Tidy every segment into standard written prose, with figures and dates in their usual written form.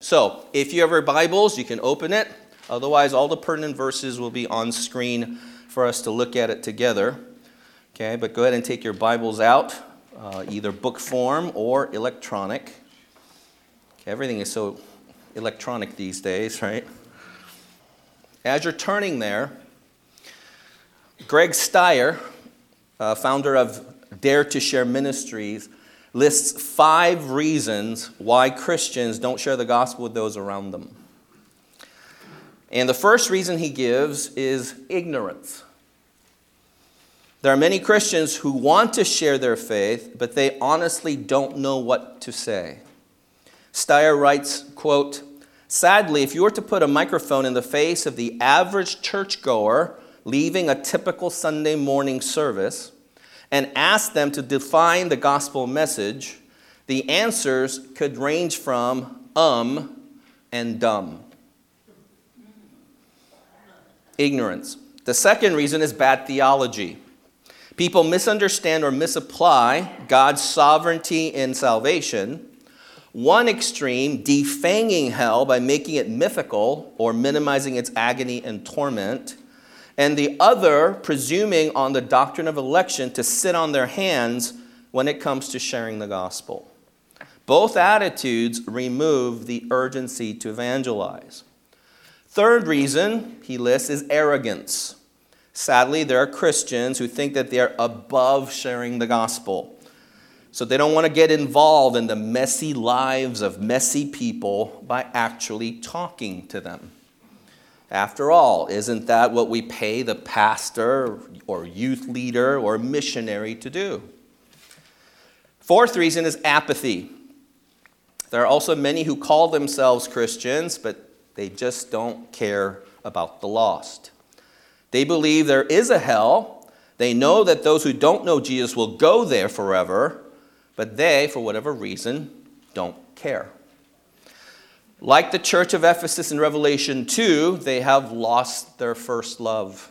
So, if you have your Bibles, you can open it. Otherwise, all the pertinent verses will be on screen for us to look at it together. Okay, but go ahead and take your Bibles out, either book form or electronic. Okay, everything is so electronic these days, right? As you're turning there, Greg Stier, founder of Dare to Share Ministries, lists 5 reasons why Christians don't share the gospel with those around them. And the first reason he gives is ignorance. There are many Christians who want to share their faith, but they honestly don't know what to say. Stier writes, quote, "Sadly, if you were to put a microphone in the face of the average churchgoer leaving a typical Sunday morning service and ask them to define the gospel message, the answers could range from and dumb." Ignorance. The second reason is bad theology. People misunderstand or misapply God's sovereignty in salvation. One extreme, defanging hell by making it mythical or minimizing its agony and torment. And the other, presuming on the doctrine of election to sit on their hands when it comes to sharing the gospel. Both attitudes remove the urgency to evangelize. Third reason he lists is arrogance. Sadly, there are Christians who think that they are above sharing the gospel. So they don't want to get involved in the messy lives of messy people by actually talking to them. After all, isn't that what we pay the pastor or youth leader or missionary to do? Fourth reason is apathy. There are also many who call themselves Christians, but they just don't care about the lost. They believe there is a hell. They know that those who don't know Jesus will go there forever, but they, for whatever reason, don't care. Like the church of Ephesus in Revelation 2, they have lost their first love.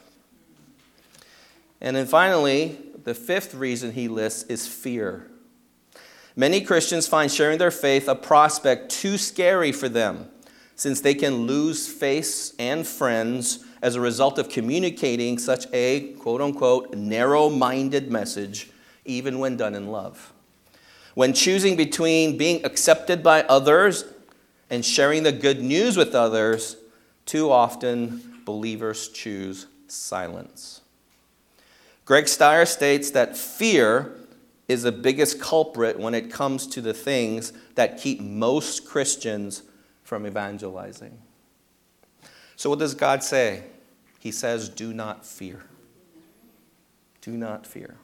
And then finally, the fifth reason he lists is fear. Many Christians find sharing their faith a prospect too scary for them, since they can lose face and friends as a result of communicating such a, quote-unquote, narrow-minded message, even when done in love. When choosing between being accepted by others and sharing the good news with others, too often believers choose silence. Greg Stier states that fear is the biggest culprit when it comes to the things that keep most Christians from evangelizing. So what does God say? He says, do not fear. Do not fear.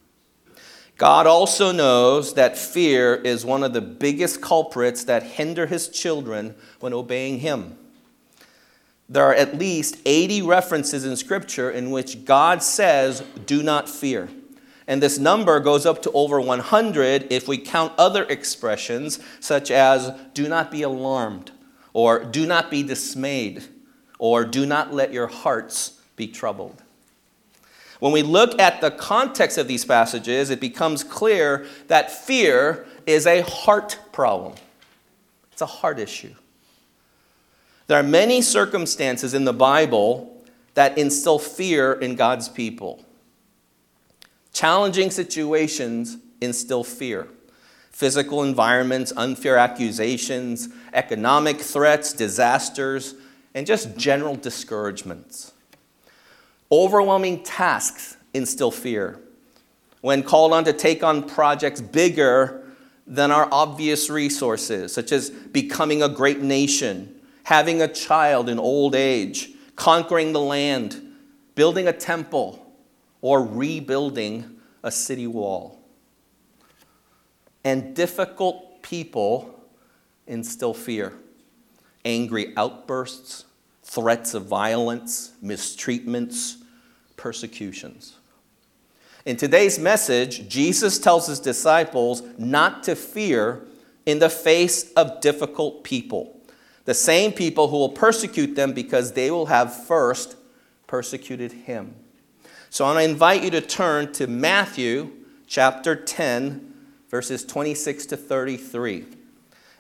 God also knows that fear is one of the biggest culprits that hinder his children when obeying him. There are at least 80 references in Scripture in which God says, do not fear. And this number goes up to over 100 if we count other expressions such as do not be alarmed, or do not be dismayed, or do not let your hearts be troubled. When we look at the context of these passages, it becomes clear that fear is a heart problem. It's a heart issue. There are many circumstances in the Bible that instill fear in God's people. Challenging situations instill fear. Physical environments, unfair accusations, economic threats, disasters, and just general discouragements. Overwhelming tasks instill fear. When called on to take on projects bigger than our obvious resources, such as becoming a great nation, having a child in old age, conquering the land, building a temple, or rebuilding a city wall. And difficult people instill fear. Angry outbursts, threats of violence, mistreatments, persecutions. In today's message, Jesus tells his disciples not to fear in the face of difficult people. The same people who will persecute them because they will have first persecuted him. So I want to invite you to turn to Matthew chapter 10, verses 26 to 33.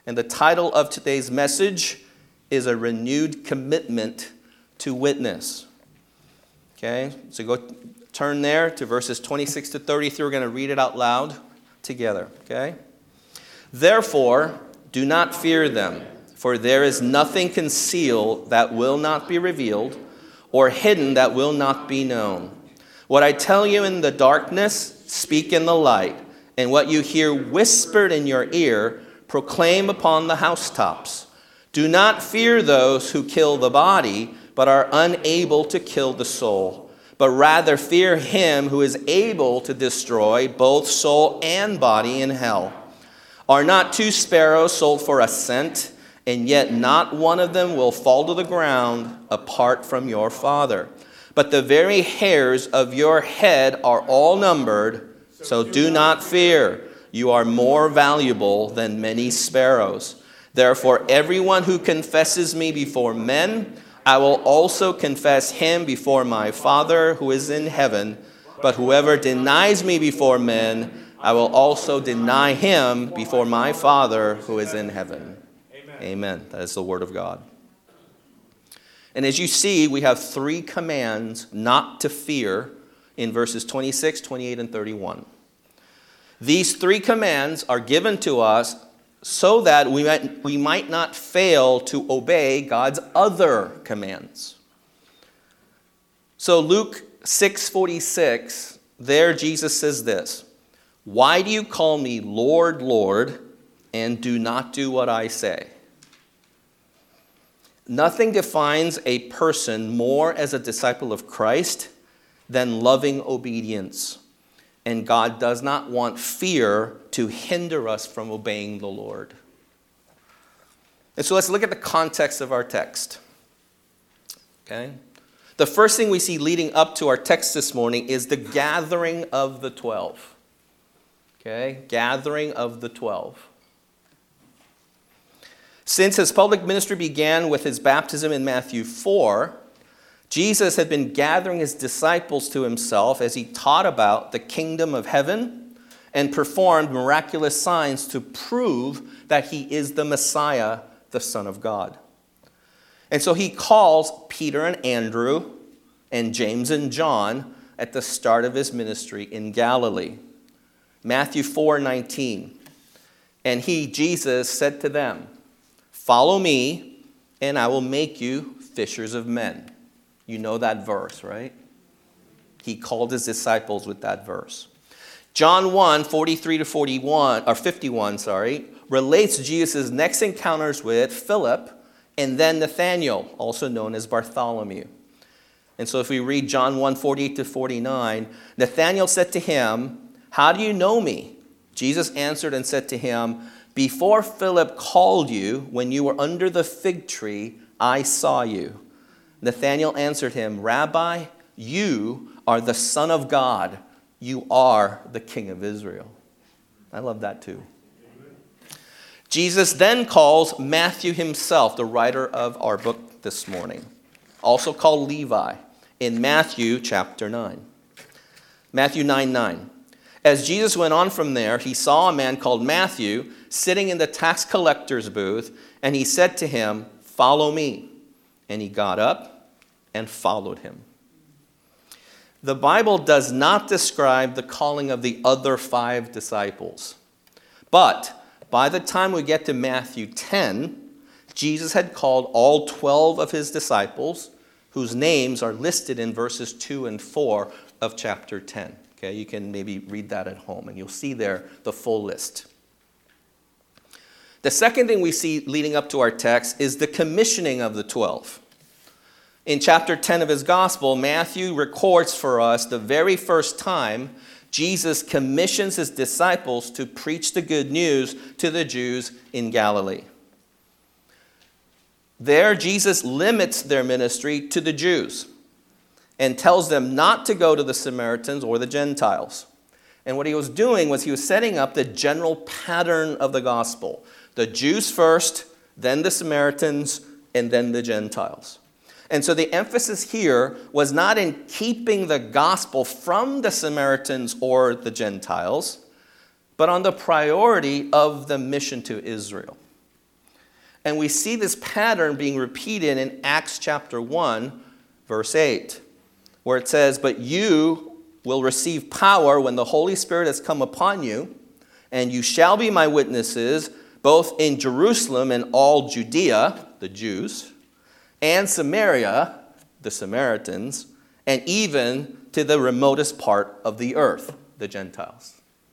And the title of today's message is A Renewed Commitment to Witness. Okay, so go turn there to verses 26 to 33. We're going to read it out loud together. Okay? Therefore, do not fear them, for there is nothing concealed that will not be revealed, or hidden that will not be known. What I tell you in the darkness, speak in the light, and what you hear whispered in your ear, proclaim upon the housetops. Do not fear those who kill the body, but are unable to kill the soul, but rather fear him who is able to destroy both soul and body in hell. Are not 2 sparrows sold for a cent, and yet not one of them will fall to the ground apart from your Father? But the very hairs of your head are all numbered, so do not fear. You are more valuable than many sparrows. Therefore, everyone who confesses me before men, I will also confess him before my Father who is in heaven. But whoever denies me before men, I will also deny him before my Father who is in heaven. Amen. That is the word of God. And as you see, we have 3 commands not to fear in verses 26, 28, and 31. These 3 commands are given to us so that we might not fail to obey God's other commands. So Luke 6:46, there Jesus says this, "Why do you call me Lord, Lord, and do not do what I say?" Nothing defines a person more as a disciple of Christ than loving obedience. And God does not want fear to hinder us from obeying the Lord. And so let's look at the context of our text. Okay? The first thing we see leading up to our text this morning is the gathering of the 12. Okay? Gathering of the 12. Since his public ministry began with his baptism in Matthew 4, Jesus had been gathering his disciples to himself as he taught about the kingdom of heaven and performed miraculous signs to prove that he is the Messiah, the Son of God. And so he calls Peter and Andrew and James and John at the start of his ministry in Galilee. Matthew 4:19. And he, Jesus, said to them, "Follow me, and I will make you fishers of men." You know that verse, right? He called his disciples with that verse. John 1:43 to 51, relates Jesus' next encounters with Philip and then Nathanael, also known as Bartholomew. And so if we read John 1:48 to 49, Nathanael said to him, "How do you know me?" Jesus answered and said to him, "Before Philip called you, when you were under the fig tree, I saw you." Nathanael answered him, "Rabbi, you are the Son of God. You are the King of Israel." I love that too. Jesus then calls Matthew himself, the writer of our book this morning, also called Levi, in Matthew chapter 9. Matthew 9:9. As Jesus went on from there, he saw a man called Matthew sitting in the tax collector's booth, and he said to him, "Follow me." And he got up and followed him. The Bible does not describe the calling of the other 5 disciples. But by the time we get to Matthew 10, Jesus had called all 12 of his disciples, whose names are listed in verses 2 and 4 of chapter 10. Okay, you can maybe read that at home, and you'll see there the full list. The second thing we see leading up to our text is the commissioning of the 12. In chapter 10 of his gospel, Matthew records for us the very first time Jesus commissions his disciples to preach the good news to the Jews in Galilee. There, Jesus limits their ministry to the Jews and tells them not to go to the Samaritans or the Gentiles. And what he was doing was he was setting up the general pattern of the gospel. The Jews first, then the Samaritans, and then the Gentiles. And so the emphasis here was not in keeping the gospel from the Samaritans or the Gentiles, but on the priority of the mission to Israel. And we see this pattern being repeated in Acts chapter 1, verse 8, where it says, "But you will receive power when the Holy Spirit has come upon you, and you shall be my witnesses, both in Jerusalem and all Judea," the Jews, "and Samaria," the Samaritans, "and even to the remotest part of the earth," the Gentiles.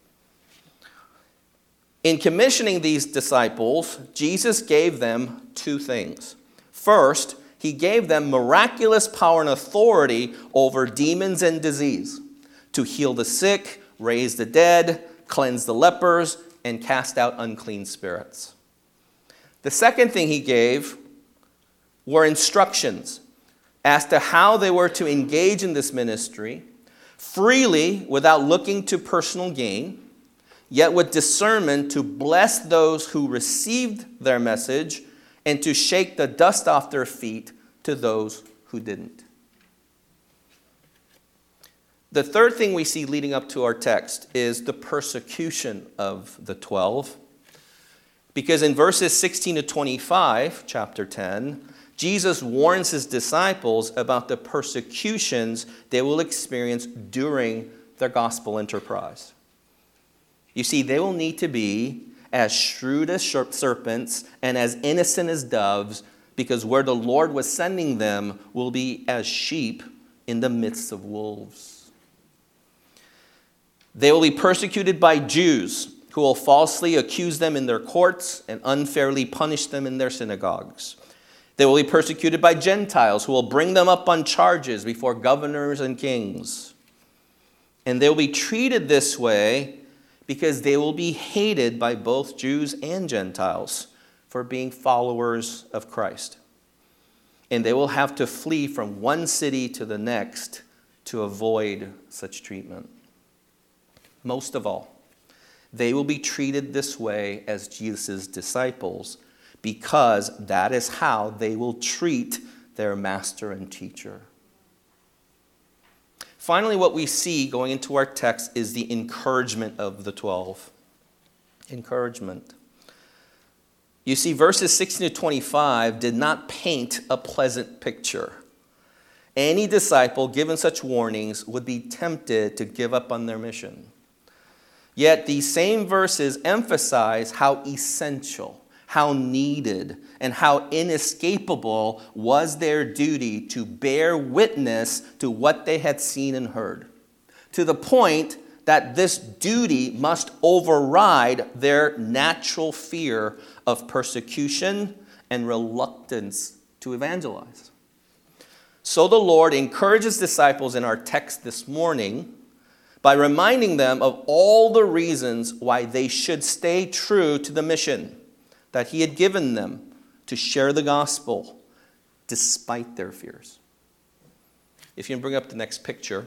In commissioning these disciples, Jesus gave them two things. First, he gave them miraculous power and authority over demons and disease, to heal the sick, raise the dead, cleanse the lepers, and cast out unclean spirits. The second thing he gave were instructions as to how they were to engage in this ministry freely without looking to personal gain, yet with discernment to bless those who received their message and to shake the dust off their feet to those who didn't. The third thing we see leading up to our text is the persecution of the 12. Because in verses 16 to 25, chapter 10, Jesus warns his disciples about the persecutions they will experience during their gospel enterprise. You see, they will need to be as shrewd as serpents and as innocent as doves, because where the Lord was sending them will be as sheep in the midst of wolves. They will be persecuted by Jews who will falsely accuse them in their courts and unfairly punish them in their synagogues. They will be persecuted by Gentiles who will bring them up on charges before governors and kings. And they will be treated this way because they will be hated by both Jews and Gentiles for being followers of Christ. And they will have to flee from one city to the next to avoid such treatment. Most of all, they will be treated this way as Jesus' disciples, because that is how they will treat their master and teacher. Finally, what we see going into our text is the encouragement of the 12. Encouragement. You see, verses 16 to 25 did not paint a pleasant picture. Any disciple given such warnings would be tempted to give up on their mission. Yet these same verses emphasize how essential, how needed, and how inescapable was their duty to bear witness to what they had seen and heard, to the point that this duty must override their natural fear of persecution and reluctance to evangelize. So the Lord encourages disciples in our text this morning by reminding them of all the reasons why they should stay true to the mission that he had given them to share the gospel despite their fears. If you can bring up the next picture.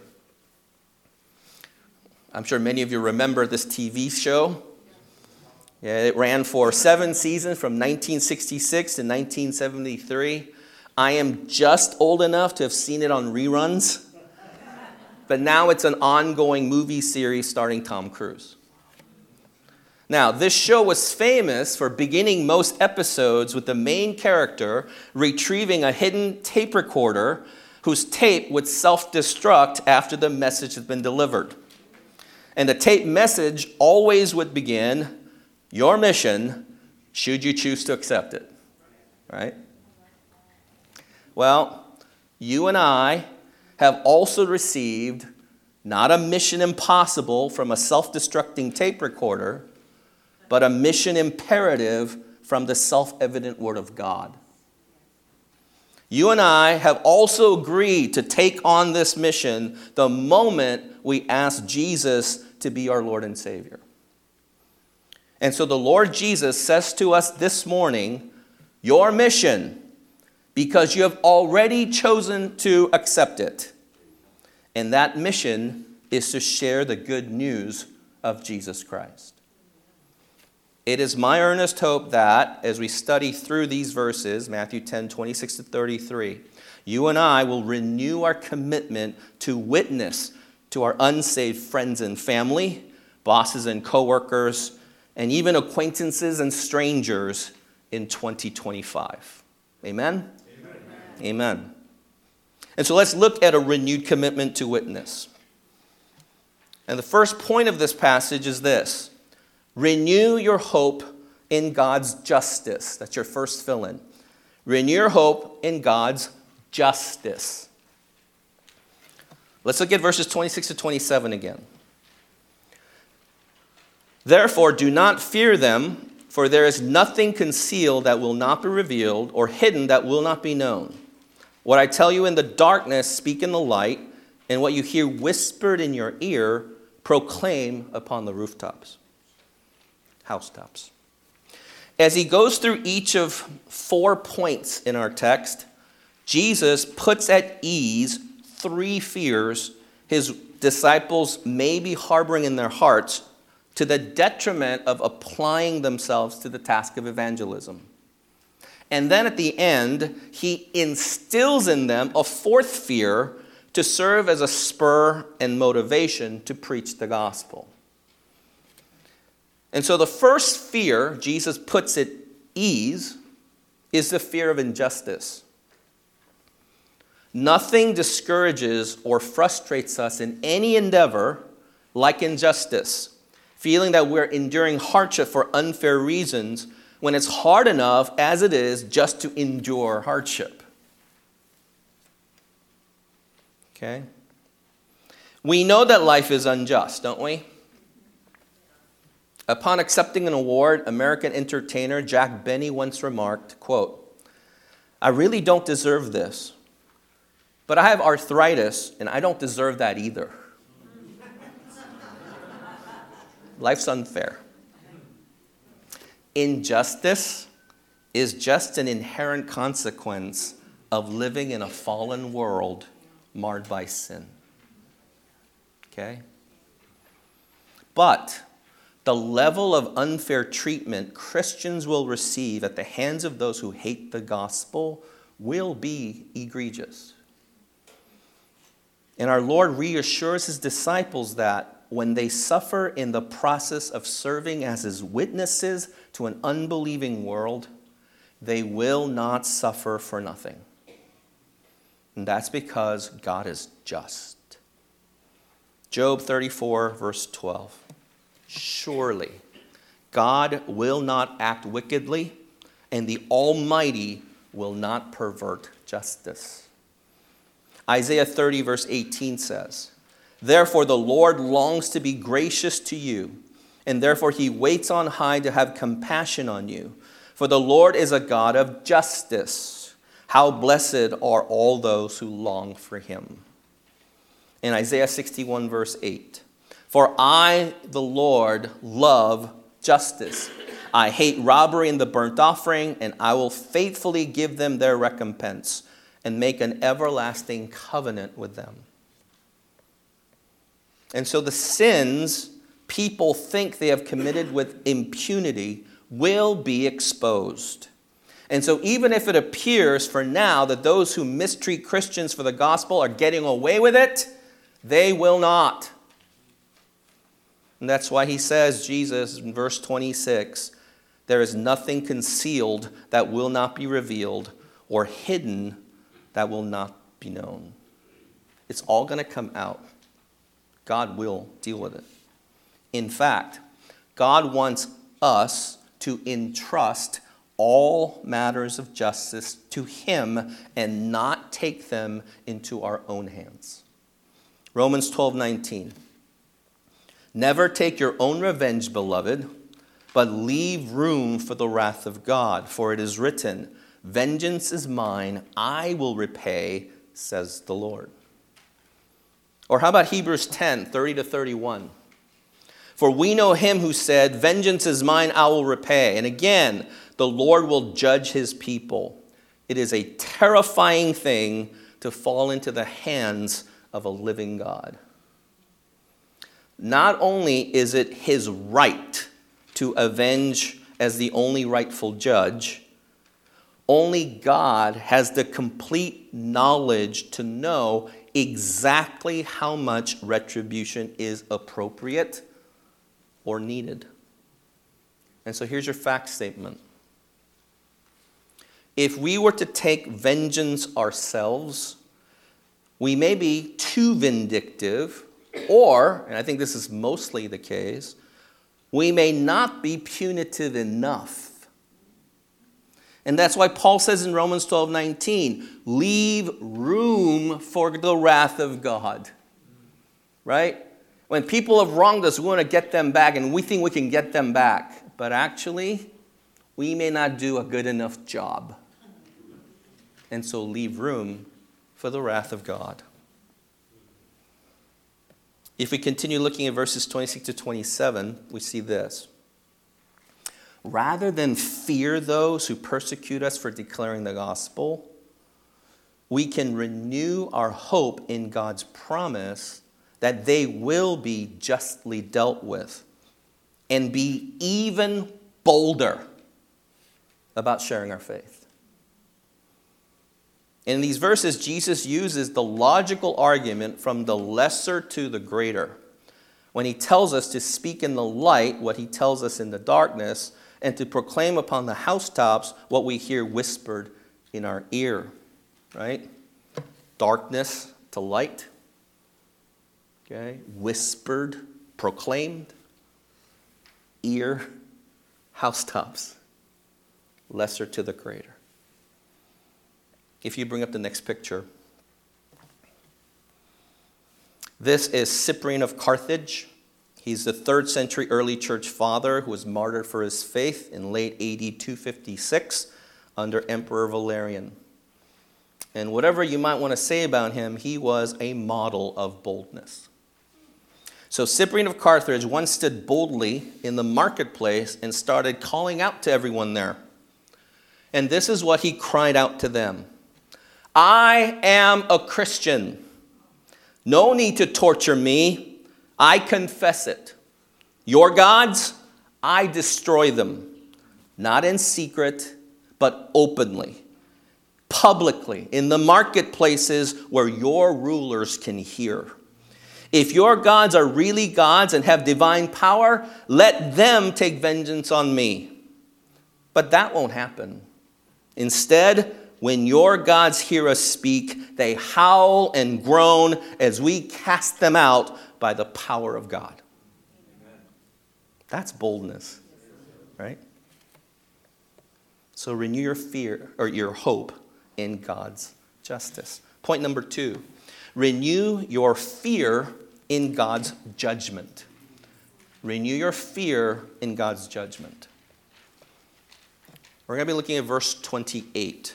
I'm sure many of you remember this TV show. Yeah, it ran for 7 seasons from 1966 to 1973. I am just old enough to have seen it on reruns. But now it's an ongoing movie series starring Tom Cruise. Now, this show was famous for beginning most episodes with the main character retrieving a hidden tape recorder whose tape would self-destruct after the message had been delivered. And the tape message always would begin, "Your mission, should you choose to accept it." Right? Well, you and I have also received not a mission impossible from a self-destructing tape recorder, but a mission imperative from the self-evident Word of God. You and I have also agreed to take on this mission the moment we ask Jesus to be our Lord and Savior. And so the Lord Jesus says to us this morning, your mission, because you have already chosen to accept it. And that mission is to share the good news of Jesus Christ. It is my earnest hope that as we study through these verses, Matthew 10, 26 to 33, you and I will renew our commitment to witness to our unsaved friends and family, bosses and coworkers, and even acquaintances and strangers in 2025. Amen? Amen. Amen. And so let's look at a renewed commitment to witness. And the first point of this passage is this: renew your hope in God's justice. That's your first fill-in. Renew your hope in God's justice. Let's look at verses 26 to 27 again. Therefore, do not fear them, for there is nothing concealed that will not be revealed, or hidden that will not be known. What I tell you in the darkness, speak in the light, and what you hear whispered in your ear, proclaim upon the rooftops, housetops. As he goes through each of 4 points in our text, Jesus puts at ease 3 fears his disciples may be harboring in their hearts to the detriment of applying themselves to the task of evangelism. And then at the end, he instills in them a 4th fear to serve as a spur and motivation to preach the gospel. And so the first fear Jesus puts at ease is the fear of injustice. Nothing discourages or frustrates us in any endeavor like injustice, feeling that we're enduring hardship for unfair reasons when it's hard enough as it is just to endure hardship. Okay? We know that life is unjust, don't we? Upon accepting an award, American entertainer Jack Benny once remarked, quote, "I really don't deserve this, but I have arthritis and I don't deserve that either." Life's unfair. Injustice is just an inherent consequence of living in a fallen world marred by sin. Okay? But the level of unfair treatment Christians will receive at the hands of those who hate the gospel will be egregious. And our Lord reassures his disciples that when they suffer in the process of serving as his witnesses to an unbelieving world, they will not suffer for nothing. And that's because God is just. Job 34, verse 12. Surely God will not act wickedly, and the Almighty will not pervert justice. Isaiah 30, verse 18 says, "Therefore the Lord longs to be gracious to you, and therefore he waits on high to have compassion on you. For the Lord is a God of justice. How blessed are all those who long for him." In Isaiah 61, verse 8, "For I, the Lord, love justice. I hate robbery and the burnt offering, and I will faithfully give them their recompense and make an everlasting covenant with them." And so the sins people think they have committed with impunity will be exposed. And so even if it appears for now that those who mistreat Christians for the gospel are getting away with it, they will not. And that's why he says, Jesus, in verse 26, "There is nothing concealed that will not be revealed, or hidden that will not be known." It's all going to come out. God will deal with it. In fact, God wants us to entrust all matters of justice to him and not take them into our own hands. Romans 12:19. "Never take your own revenge, beloved, but leave room for the wrath of God. For it is written, 'Vengeance is mine, I will repay,' says the Lord." Or how about Hebrews 10:30-31? "For we know him who said, 'Vengeance is mine, I will repay.' And again, the Lord will judge his people. It is a terrifying thing to fall into the hands of a living God." Not only is it his right to avenge as the only rightful judge, only God has the complete knowledge to know exactly how much retribution is appropriate or needed. And so here's your fact statement. if we were to take vengeance ourselves, we may be too vindictive, or, and I think this is mostly the case, we may not be punitive enough. And that's why Paul says in Romans 12:19, leave room for the wrath of God. Right? When people have wronged us, we want to get them back, and we think we can get them back. But actually, we may not do a good enough job. And so leave room for the wrath of God. If we continue looking at verses 26 to 27, we see this. Rather than fear those who persecute us for declaring the gospel, we can renew our hope in God's promise that they will be justly dealt with and be even bolder about sharing our faith. In these verses, Jesus uses the logical argument from the lesser to the greater when he tells us to speak in the light what he tells us in the darkness and to proclaim upon the housetops what we hear whispered in our ear. Right? Darkness to light. Okay? Whispered, proclaimed. Ear, housetops. Lesser to the greater. If you bring up the next picture. This is Cyprian of Carthage. He's the 3rd century early church father who was martyred for his faith in late AD 256 under Emperor Valerian. And whatever you might want to say about him, he was a model of boldness. So Cyprian of Carthage once stood boldly in the marketplace and started calling out to everyone there. And this is what he cried out to them. I am a Christian. No need to torture me. I confess it. Your gods, I destroy them. Not in secret, but openly. Publicly, in the marketplaces where your rulers can hear. If your gods are really gods and have divine power, let them take vengeance on me. But that won't happen. Instead, when your gods hear us speak, they howl and groan as we cast them out by the power of God. Amen. That's boldness, right? So renew your fear or your hope in God's justice. Point number 2, renew your fear in God's judgment. Renew your fear in God's judgment. We're going to be looking at verse 28.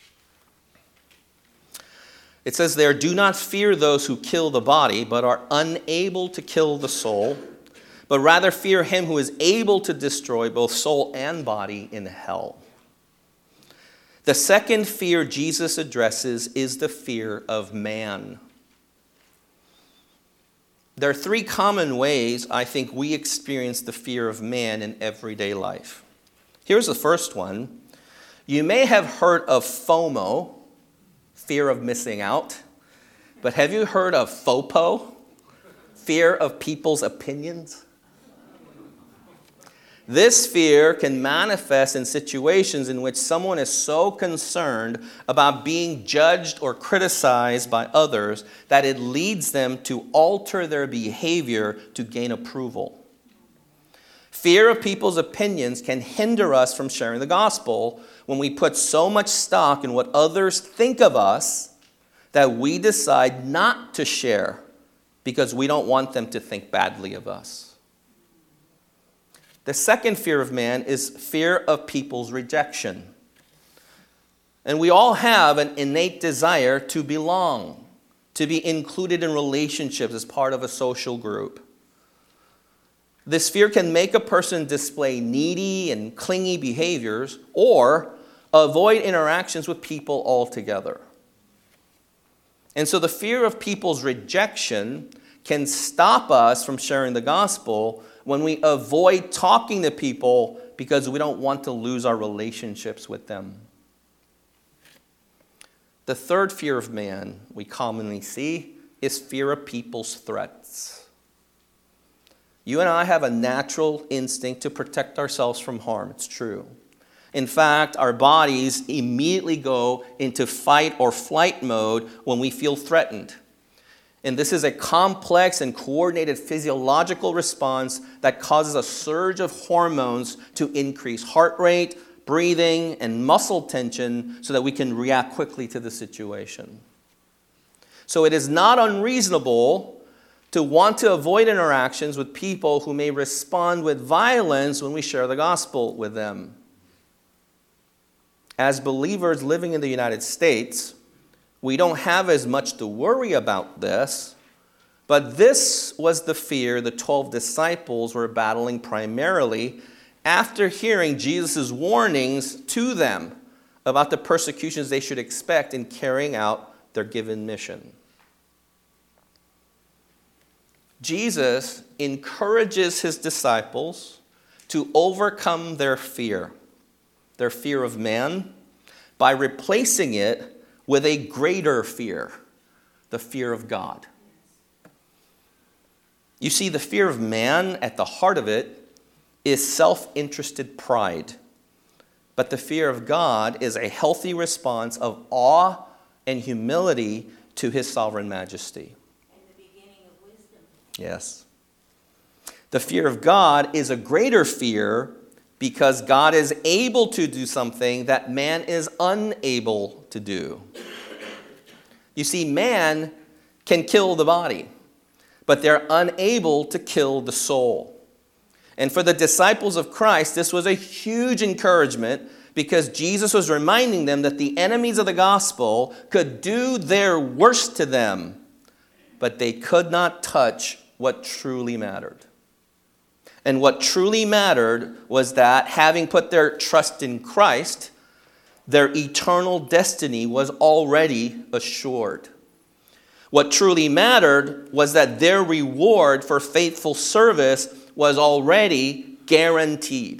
It says there, do not fear those who kill the body, but are unable to kill the soul, but rather fear him who is able to destroy both soul and body in hell. The second fear Jesus addresses is the fear of man. There are 3 common ways I think we experience the fear of man in everyday life. Here's the first one. You may have heard of FOMO, fear of missing out. But have you heard of FOPO? Fear of people's opinions? This fear can manifest in situations in which someone is so concerned about being judged or criticized by others that it leads them to alter their behavior to gain approval. Fear of people's opinions can hinder us from sharing the gospel when we put so much stock in what others think of us that we decide not to share because we don't want them to think badly of us. The second fear of man is fear of people's rejection. And we all have an innate desire to belong, to be included in relationships as part of a social group. This fear can make a person display needy and clingy behaviors or avoid interactions with people altogether. And so the fear of people's rejection can stop us from sharing the gospel when we avoid talking to people because we don't want to lose our relationships with them. The third fear of man we commonly see is fear of people's threats. You and I have a natural instinct to protect ourselves from harm. It's true. In fact, our bodies immediately go into fight or flight mode when we feel threatened. And this is a complex and coordinated physiological response that causes a surge of hormones to increase heart rate, breathing, and muscle tension so that we can react quickly to the situation. So it is not unreasonable to want to avoid interactions with people who may respond with violence when we share the gospel with them. As believers living in the United States, we don't have as much to worry about this, but this was the fear the 12 disciples were battling primarily after hearing Jesus' warnings to them about the persecutions they should expect in carrying out their given mission. Jesus encourages his disciples to overcome their fear of man, by replacing it with a greater fear, the fear of God. You see, the fear of man, at the heart of it, is self-interested pride. But the fear of God is a healthy response of awe and humility to his sovereign majesty. And the beginning of wisdom. Yes. The fear of God is a greater fear because God is able to do something that man is unable to do. You see, man can kill the body, but they're unable to kill the soul. And for the disciples of Christ, this was a huge encouragement because Jesus was reminding them that the enemies of the gospel could do their worst to them, but they could not touch what truly mattered. And what truly mattered was that, having put their trust in Christ, their eternal destiny was already assured. What truly mattered was that their reward for faithful service was already guaranteed.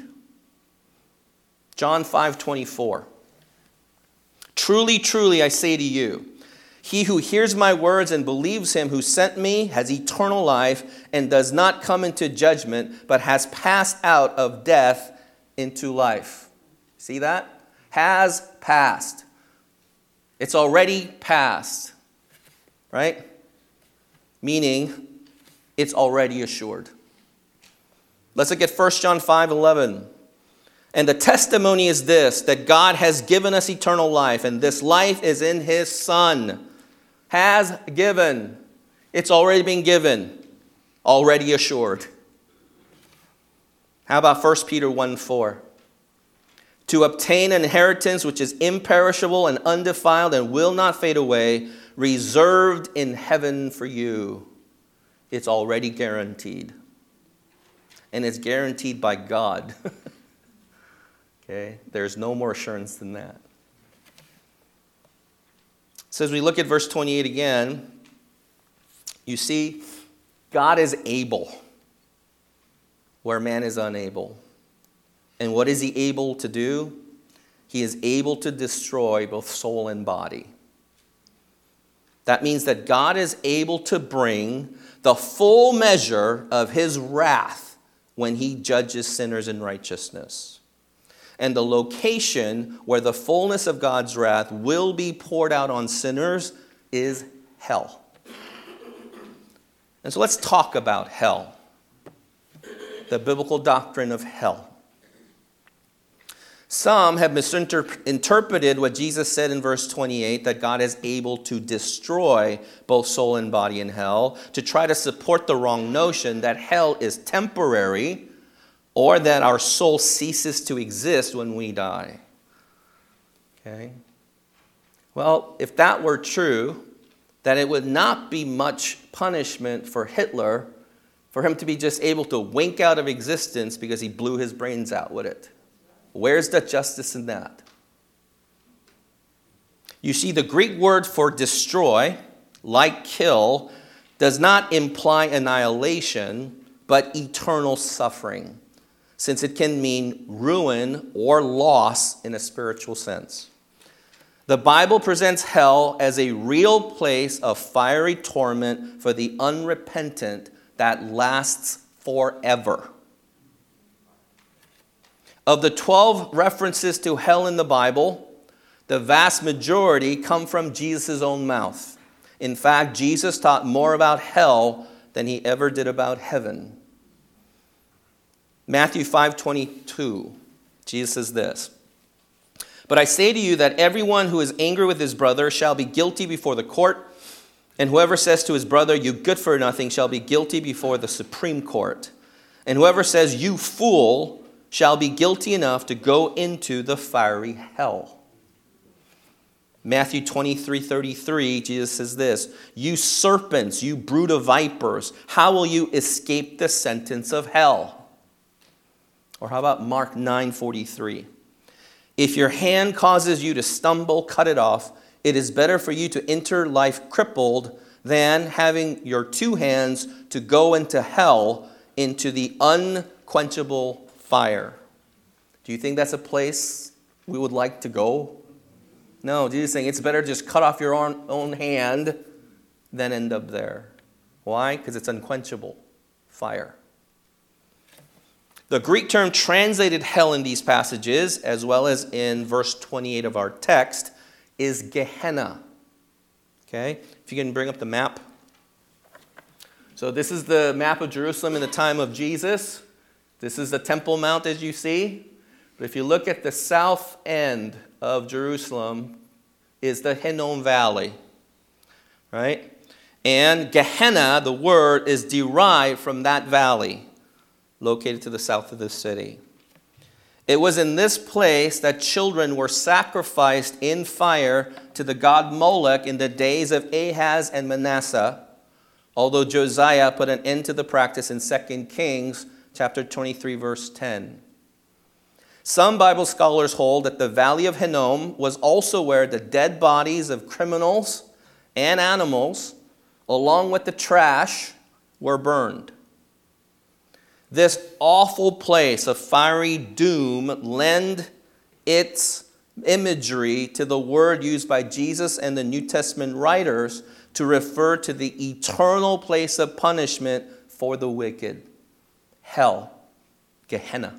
John 5:24. Truly, truly, I say to you, he who hears my words and believes him who sent me has eternal life and does not come into judgment, but has passed out of death into life. See that? Has passed. It's already passed. Right? Meaning, it's already assured. Let's look at 1 John 5:11. And the testimony is this, that God has given us eternal life, and this life is in his Son. Has given. It's already been given. Already assured. How about 1 Peter 1:4? To obtain an inheritance which is imperishable and undefiled and will not fade away, reserved in heaven for you. It's already guaranteed. And it's guaranteed by God. Okay? There's no more assurance than that. So as we look at verse 28 again, you see, God is able where man is unable. And what is he able to do? He is able to destroy both soul and body. That means that God is able to bring the full measure of his wrath when he judges sinners in righteousness. And the location where the fullness of God's wrath will be poured out on sinners is hell. And so let's talk about hell, the biblical doctrine of hell. Some have misinterpreted what Jesus said in verse 28, that God is able to destroy both soul and body in hell, to try to support the wrong notion that hell is temporary, or that our soul ceases to exist when we die. Okay? Well, if that were true, then it would not be much punishment for Hitler for him to be just able to wink out of existence because he blew his brains out, would it? Where's the justice in that? You see, the Greek word for destroy, like kill, does not imply annihilation, but eternal suffering, since it can mean ruin or loss in a spiritual sense. The Bible presents hell as a real place of fiery torment for the unrepentant that lasts forever. Of the 12 references to hell in the Bible, the vast majority come from Jesus' own mouth. In fact, Jesus taught more about hell than he ever did about heaven. Matthew 5:22, Jesus says this, "But I say to you that everyone who is angry with his brother shall be guilty before the court, and whoever says to his brother, 'You good for nothing,' shall be guilty before the Supreme Court. And whoever says, 'You fool,' shall be guilty enough to go into the fiery hell." Matthew 23:33, Jesus says this, "You serpents, you brood of vipers, how will you escape the sentence of hell?" Or how about Mark 9:43? "If your hand causes you to stumble, cut it off. It is better for you to enter life crippled than having your two hands to go into hell, into the unquenchable fire." Do you think that's a place we would like to go? No, Jesus is saying it's better to just cut off your own hand than end up there. Why? Because it's unquenchable fire. The Greek term translated hell in these passages, as well as in verse 28 of our text, is Gehenna. Okay? If you can bring up the map. So this is the map of Jerusalem in the time of Jesus. This is the Temple Mount, as you see. But if you look at the south end of Jerusalem is the Hinnom Valley. Right? And Gehenna, the word, is derived from that valley, located to the south of the city. It was in this place that children were sacrificed in fire to the god Molech in the days of Ahaz and Manasseh, although Josiah put an end to the practice in 2 Kings chapter 23, verse 10. Some Bible scholars hold that the Valley of Hinnom was also where the dead bodies of criminals and animals, along with the trash, were burned. This awful place of fiery doom lend its imagery to the word used by Jesus and the New Testament writers to refer to the eternal place of punishment for the wicked. Hell, Gehenna.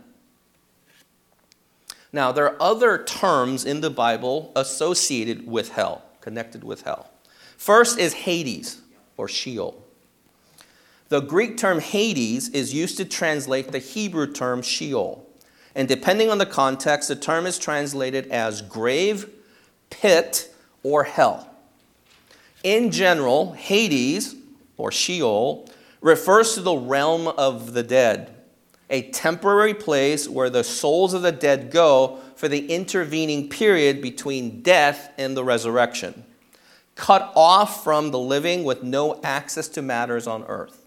Now, there are other terms in the Bible associated with hell, connected with hell. First is Hades, or Sheol. The Greek term Hades is used to translate the Hebrew term Sheol. And depending on the context, the term is translated as grave, pit, or hell. In general, Hades, or Sheol, refers to the realm of the dead, a temporary place where the souls of the dead go for the intervening period between death and the resurrection, cut off from the living with no access to matters on earth.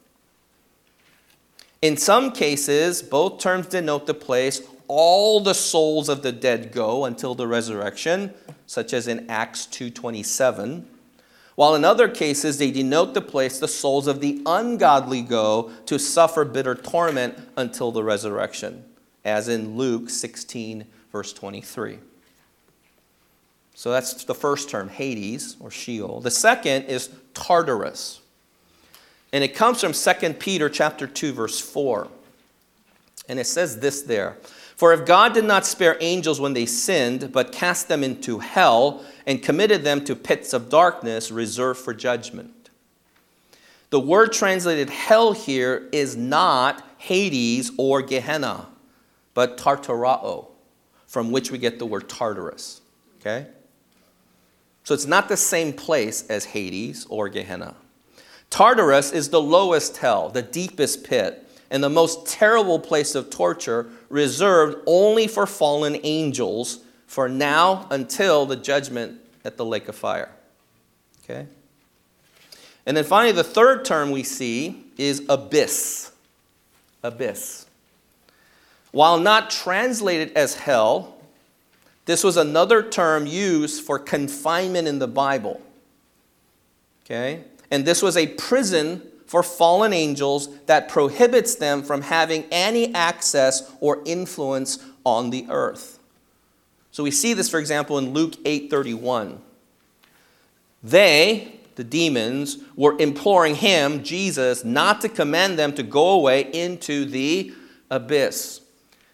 In some cases, both terms denote the place all the souls of the dead go until the resurrection, such as in Acts 2:27, while in other cases they denote the place the souls of the ungodly go to suffer bitter torment until the resurrection, as in Luke 16, verse 23. So that's the first term, Hades, or Sheol. The second is Tartarus. And it comes from 2 Peter chapter 2, verse 4. And it says this there. "For if God did not spare angels when they sinned, but cast them into hell and committed them to pits of darkness reserved for judgment." The word translated hell here is not Hades or Gehenna, but Tartarao, from which we get the word Tartarus. Okay? So it's not the same place as Hades or Gehenna. Tartarus is the lowest hell, the deepest pit, and the most terrible place of torture reserved only for fallen angels for now until the judgment at the lake of fire. Okay? And then finally, the third term we see is abyss. Abyss. While not translated as hell, this was another term used for confinement in the Bible. Okay? And this was a prison for fallen angels that prohibits them from having any access or influence on the earth. So we see this, for example, in Luke 8:31. They, the demons, were imploring him, Jesus, not to command them to go away into the abyss.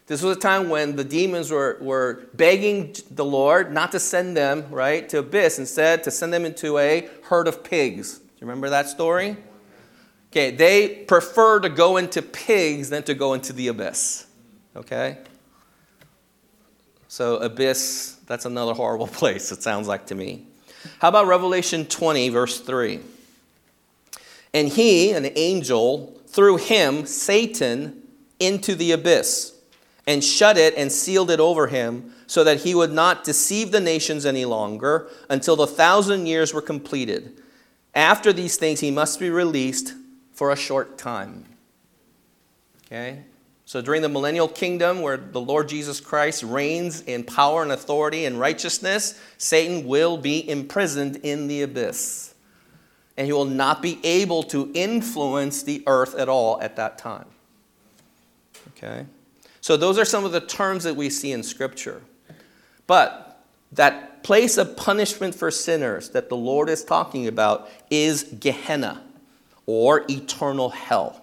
This was a time when the demons were begging the Lord not to send them, right, to abyss, instead to send them into a herd of pigs. Do you remember that story? Okay, they prefer to go into pigs than to go into the abyss. Okay? So abyss, that's another horrible place, it sounds like to me. How about Revelation 20, verse 3? And he, an angel, threw him, Satan, into the abyss, and shut it and sealed it over him, so that he would not deceive the nations any longer until the 1,000 years were completed. After these things he must be released for a short time. Okay? So during the millennial kingdom, where the Lord Jesus Christ reigns in power and authority and righteousness, Satan will be imprisoned in the abyss. And he will not be able to influence the earth at all at that time. Okay? So those are some of the terms that we see in Scripture. But that place of punishment for sinners that the Lord is talking about is Gehenna, or eternal hell.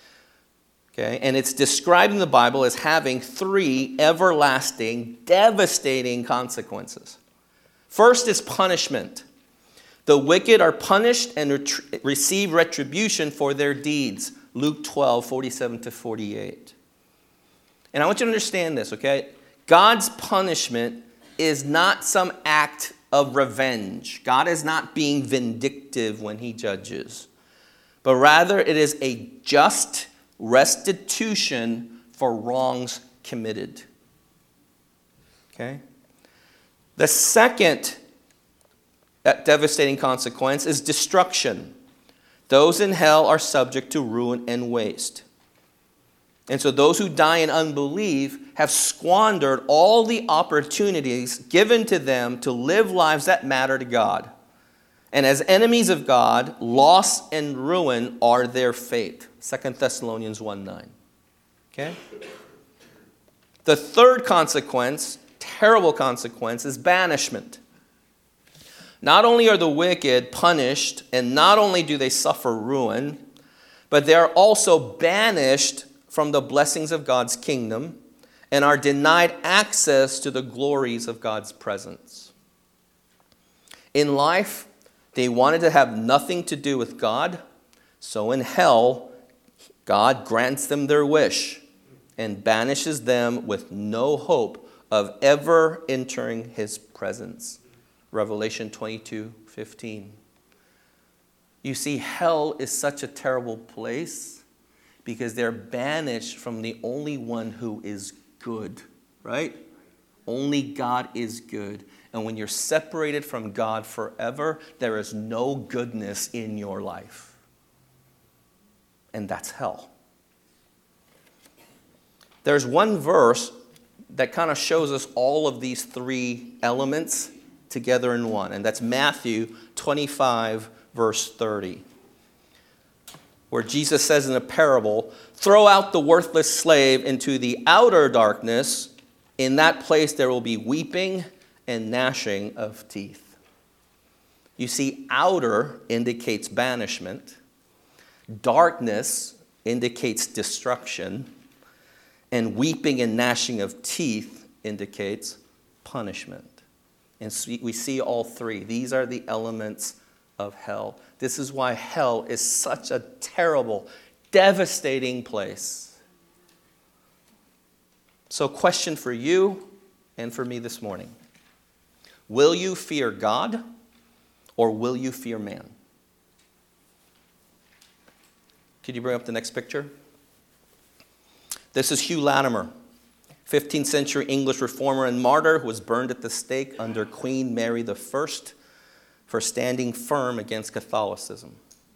Okay? And it's described in the Bible as having 3 everlasting, devastating consequences. First is punishment. The wicked are punished and receive retribution for their deeds. Luke 12, 47 to 48. And I want you to understand this, okay? God's punishment is not some act of revenge. God is not being vindictive when he judges. But rather it is a just restitution for wrongs committed. Okay? The second devastating consequence is destruction. Those in hell are subject to ruin and waste. And so those who die in unbelief have squandered all the opportunities given to them to live lives that matter to God. And as enemies of God, loss and ruin are their fate. 2 Thessalonians 1:9. Okay? The third consequence, terrible consequence, is banishment. Not only are the wicked punished, and not only do they suffer ruin, but they are also banished from the blessings of God's kingdom and are denied access to the glories of God's presence. In life, they wanted to have nothing to do with God, so in hell, God grants them their wish and banishes them with no hope of ever entering his presence. Revelation 22:15. You see, hell is such a terrible place because they're banished from the only one who is good, right? Only God is good. And when you're separated from God forever, there is no goodness in your life. And that's hell. There's one verse that kind of shows us all of these 3 elements together in one, and that's Matthew 25, verse 30, where Jesus says in a parable, "Throw out the worthless slave into the outer darkness. In that place there will be weeping and gnashing of teeth." You see, outer indicates banishment. Darkness indicates destruction. And weeping and gnashing of teeth indicates punishment. And we see all 3. These are the elements of hell. This is why hell is such a terrible, devastating place. So, question for you and for me this morning. Will you fear God or will you fear man? Could you bring up the next picture? This is Hugh Latimer, 15th century English reformer and martyr who was burned at the stake under Queen Mary I for standing firm against Catholicism.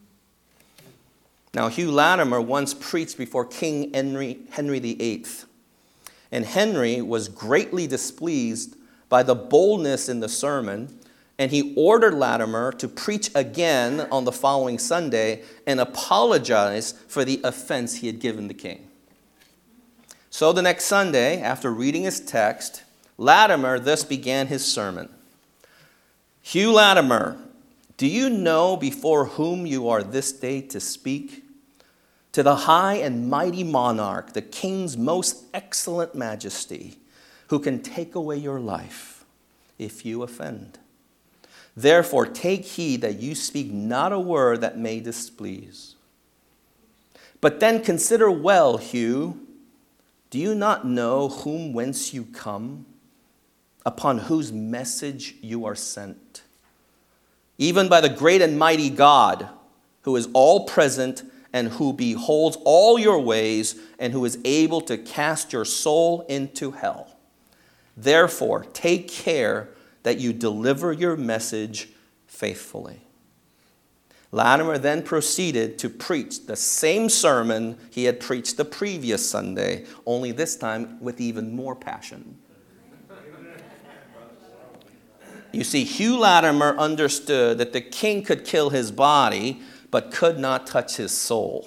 Now, Hugh Latimer once preached before King Henry VIII, and Henry was greatly displeased by the boldness in the sermon, and he ordered Latimer to preach again on the following Sunday and apologize for the offense he had given the king. So the next Sunday, after reading his text, Latimer thus began his sermon. "Hugh Latimer, do you know before whom you are this day to speak? To the high and mighty monarch, the king's most excellent majesty, who can take away your life if you offend. Therefore, take heed that you speak not a word that may displease. But then consider well, Hugh, do you not know whence you come, upon whose message you are sent? Even by the great and mighty God, who is all present and who beholds all your ways and who is able to cast your soul into hell. Therefore, take care that you deliver your message faithfully. Latimer then proceeded to preach the same sermon he had preached the previous Sunday, only this time with even more passion. You see, Hugh Latimer understood that the king could kill his body, but could not touch his soul.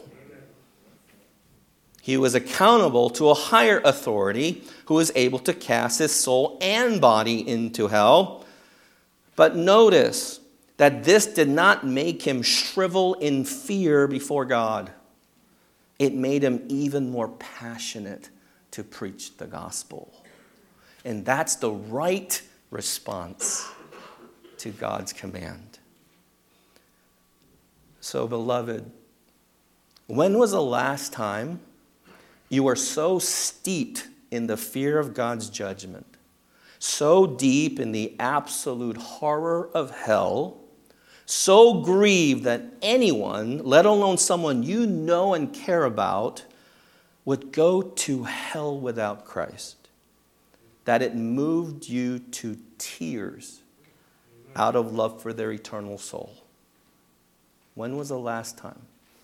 He was accountable to a higher authority who was able to cast his soul and body into hell. But notice that this did not make him shrivel in fear before God. It made him even more passionate to preach the gospel. And that's the right response to God's command. So, beloved, when was the last time you were so steeped in the fear of God's judgment, so deep in the absolute horror of hell, so grieved that anyone, let alone someone you know and care about, would go to hell without Christ, that it moved you to tears out of love for their eternal soul? When was the last time?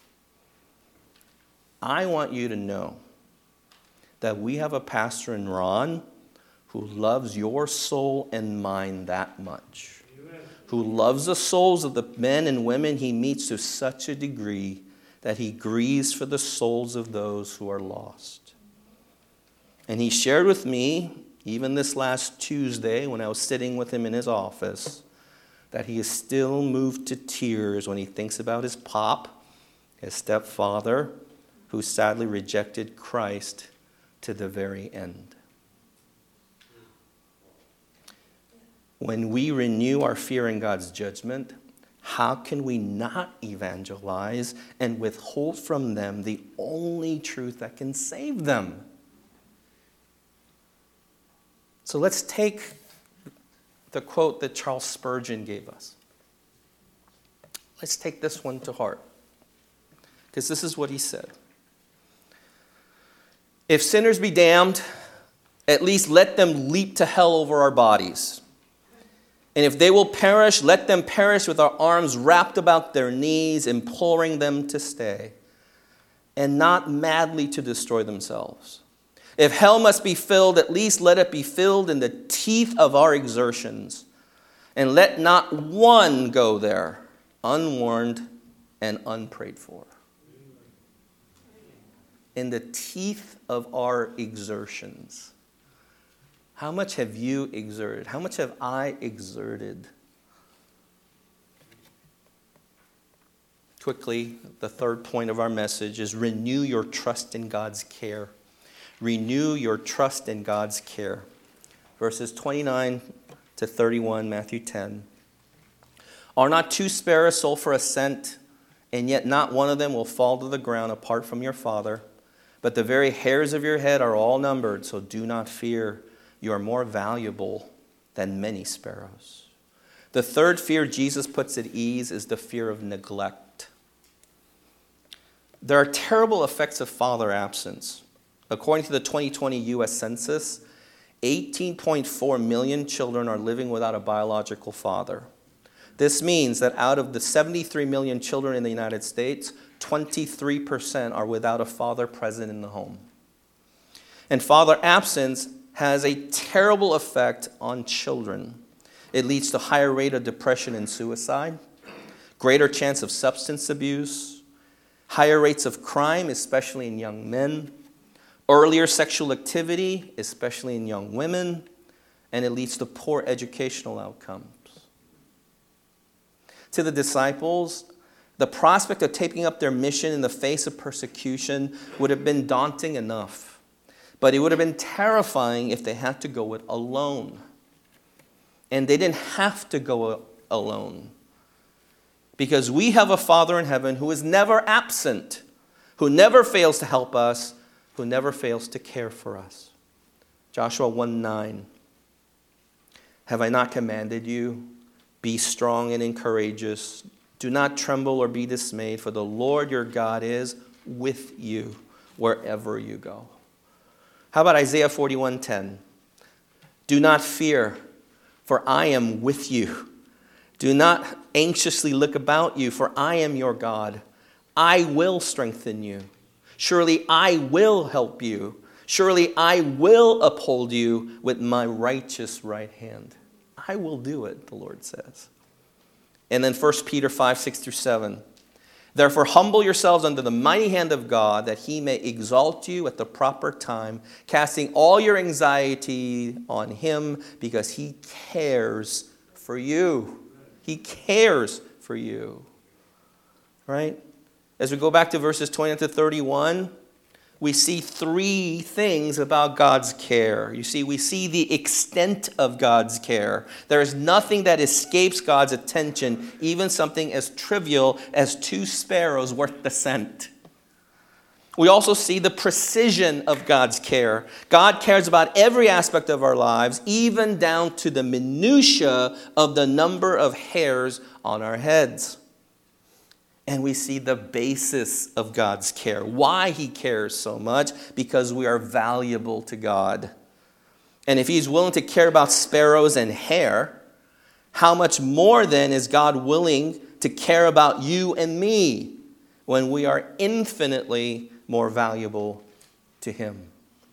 I want you to know that we have a pastor in Ron who loves your soul and mine that much. Amen. Who loves the souls of the men and women he meets to such a degree that he grieves for the souls of those who are lost. And he shared with me, even this last Tuesday when I was sitting with him in his office, that he is still moved to tears when he thinks about his pop, his stepfather, who sadly rejected Christ to the very end. When we renew our fear in God's judgment, how can we not evangelize and withhold from them the only truth that can save them? So let's take the quote that Charles Spurgeon gave us. Let's take this one to heart, because this is what he said. If sinners be damned, at least let them leap to hell over our bodies. And if they will perish, let them perish with our arms wrapped about their knees, imploring them to stay, and not madly to destroy themselves. If hell must be filled, at least let it be filled in the teeth of our exertions, and let not one go there unwarned and unprayed for. In the teeth of our exertions. How much have you exerted? How much have I exerted? Quickly, the third point of our message is renew your trust in God's care. Renew your trust in God's care. Verses 29 to 31, Matthew 10. Are not two sparrows sold for a cent, and yet not one of them will fall to the ground apart from your Father? But the very hairs of your head are all numbered, so do not fear. You are more valuable than many sparrows. The third fear Jesus puts at ease is the fear of neglect. There are terrible effects of father absence. According to the 2020 U.S. Census, 18.4 million children are living without a biological father. This means that out of the 73 million children in the United States, 23% are without a father present in the home. And father absence has a terrible effect on children. It leads to higher rate of depression and suicide, greater chance of substance abuse, higher rates of crime, especially in young men, earlier sexual activity, especially in young women, and it leads to poor educational outcomes. To the disciples, The prospect of taking up their mission in the face of persecution would have been daunting enough. But it would have been terrifying if they had to go it alone. And they didn't have to go alone. Because we have a Father in heaven who is never absent, who never fails to help us, who never fails to care for us. Joshua 1:9. Have I not commanded you? Be strong and courageous. Do not tremble or be dismayed, for the Lord your God is with you wherever you go. How about Isaiah 41:10? Do not fear, for I am with you. Do not anxiously look about you, for I am your God. I will strengthen you. Surely I will help you. Surely I will uphold you with my righteous right hand. I will do it, the Lord says. And then 1 Peter 5:6-7. Therefore humble yourselves under the mighty hand of God, that he may exalt you at the proper time, casting all your anxiety on him, because he cares for you. He cares for you. Right? As we go back to verses 20-31, we see three things about God's care. You see, we see the extent of God's care. There is nothing that escapes God's attention, even something as trivial as 2 sparrows worth the cent. We also see the precision of God's care. God cares about every aspect of our lives, even down to the minutia of the number of hairs on our heads. And we see the basis of God's care. Why he cares so much? Because we are valuable to God. And if he's willing to care about sparrows and hair, how much more then is God willing to care about you and me when we are infinitely more valuable to him?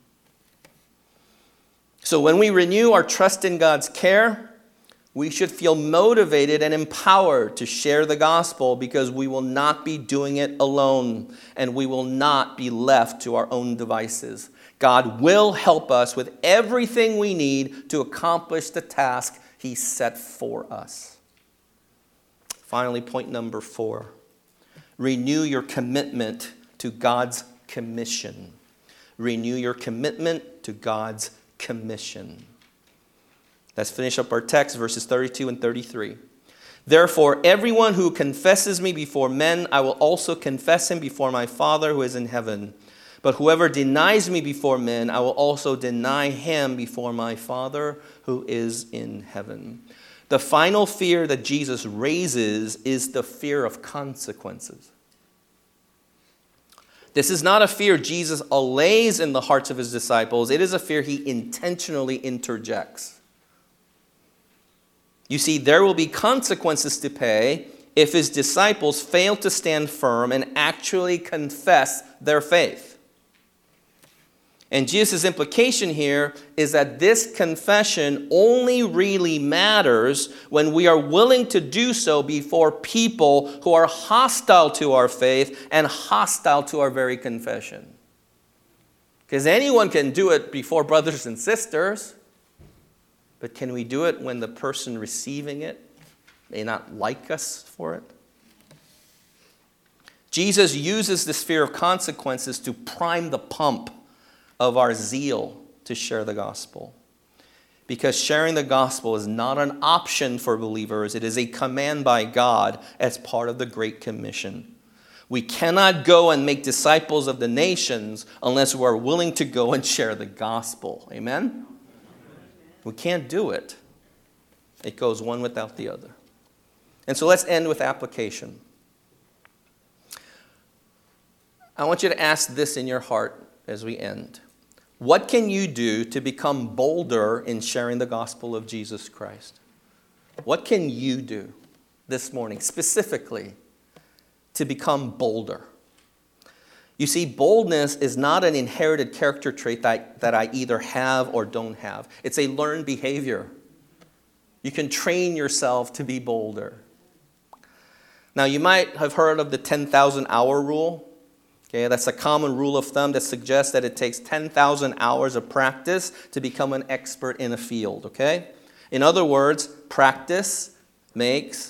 So when we renew our trust in God's care, we should feel motivated and empowered to share the gospel, because we will not be doing it alone, and we will not be left to our own devices. God will help us with everything we need to accomplish the task he set for us. Finally, point number 4. Renew your commitment to God's commission. Renew your commitment to God's commission. Let's finish up our text, verses 32 and 33. Therefore, everyone who confesses me before men, I will also confess him before my Father who is in heaven. But whoever denies me before men, I will also deny him before my Father who is in heaven. The final fear that Jesus raises is the fear of consequences. This is not a fear Jesus allays in the hearts of his disciples. It is a fear he intentionally interjects. You see, there will be consequences to pay if his disciples fail to stand firm and actually confess their faith. And Jesus' implication here is that this confession only really matters when we are willing to do so before people who are hostile to our faith and hostile to our very confession. Because anyone can do it before brothers and sisters. But can we do it when the person receiving it may not like us for it? Jesus uses this fear of consequences to prime the pump of our zeal to share the gospel. Because sharing the gospel is not an option for believers. It is a command by God as part of the Great Commission. We cannot go and make disciples of the nations unless we are willing to go and share the gospel. Amen? We can't do it. It goes one without the other. And so let's end with application. I want you to ask this in your heart as we end. What can you do to become bolder in sharing the gospel of Jesus Christ? What can you do this morning specifically to become bolder? You see, boldness is not an inherited character trait that I either have or don't have. It's a learned behavior. You can train yourself to be bolder. Now, you might have heard of the 10,000 hour rule. Okay, that's a common rule of thumb that suggests that it takes 10,000 hours of practice to become an expert in a field. Okay? In other words, practice makes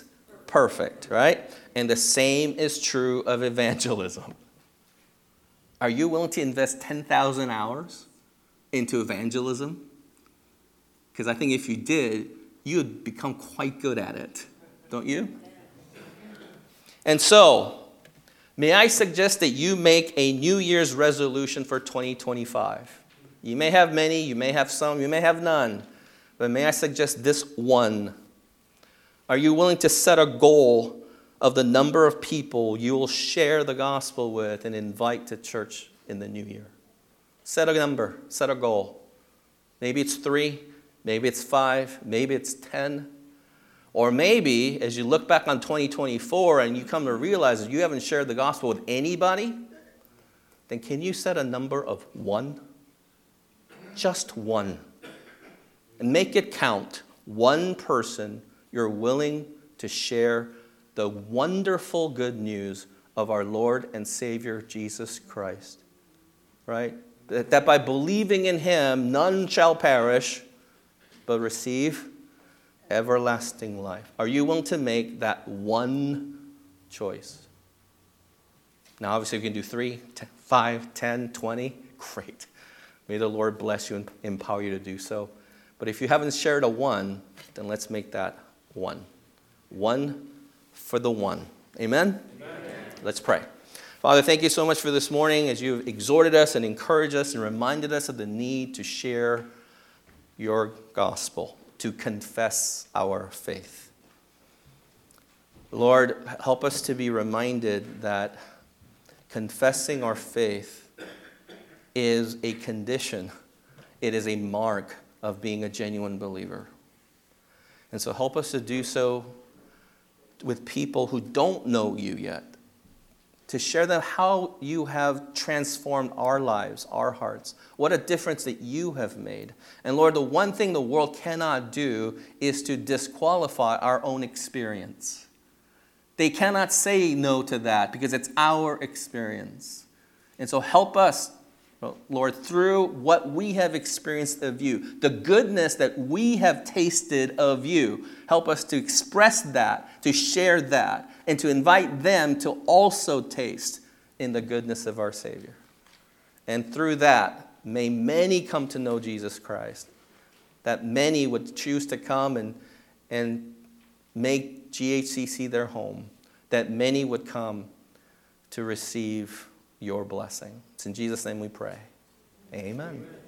perfect, right? And the same is true of evangelism. Are you willing to invest 10,000 hours into evangelism? Because I think if you did, you would become quite good at it, don't you? And so, may I suggest that you make a New Year's resolution for 2025? You may have many, you may have some, you may have none. But may I suggest this one? Are you willing to set a goal of the number of people you will share the gospel with and invite to church in the new year? Set a number, set a goal. Maybe it's 3, maybe it's 5, maybe it's 10. Or maybe, as you look back on 2024 and you come to realize that you haven't shared the gospel with anybody, then can you set a number of 1? Just 1. And make it count. 1 person you're willing to share the wonderful good news of our Lord and Savior Jesus Christ. Right? That by believing in him, none shall perish, but receive everlasting life. Are you willing to make that 1 choice? Now, obviously, we can do 3, 5, 10, 20. Great. May the Lord bless you and empower you to do so. But if you haven't shared a 1, then let's make that 1. 1 for the 1. Amen? Amen? Let's pray. Father, thank you so much for this morning as you've exhorted us and encouraged us and reminded us of the need to share your gospel, to confess our faith. Lord, help us to be reminded that confessing our faith is a condition. It is a mark of being a genuine believer. And so help us to do so with people who don't know you yet, to share them how you have transformed our lives, our hearts, what a difference that you have made. And Lord, the one thing the world cannot do is to disqualify our own experience. They cannot say no to that because it's our experience. And so help us, Lord, through what we have experienced of you, the goodness that we have tasted of you, help us to express that, to share that, and to invite them to also taste in the goodness of our Savior. And through that, may many come to know Jesus Christ, that many would choose to come and make GHCC their home, that many would come to receive your blessing. It's in Jesus' name we pray. Amen.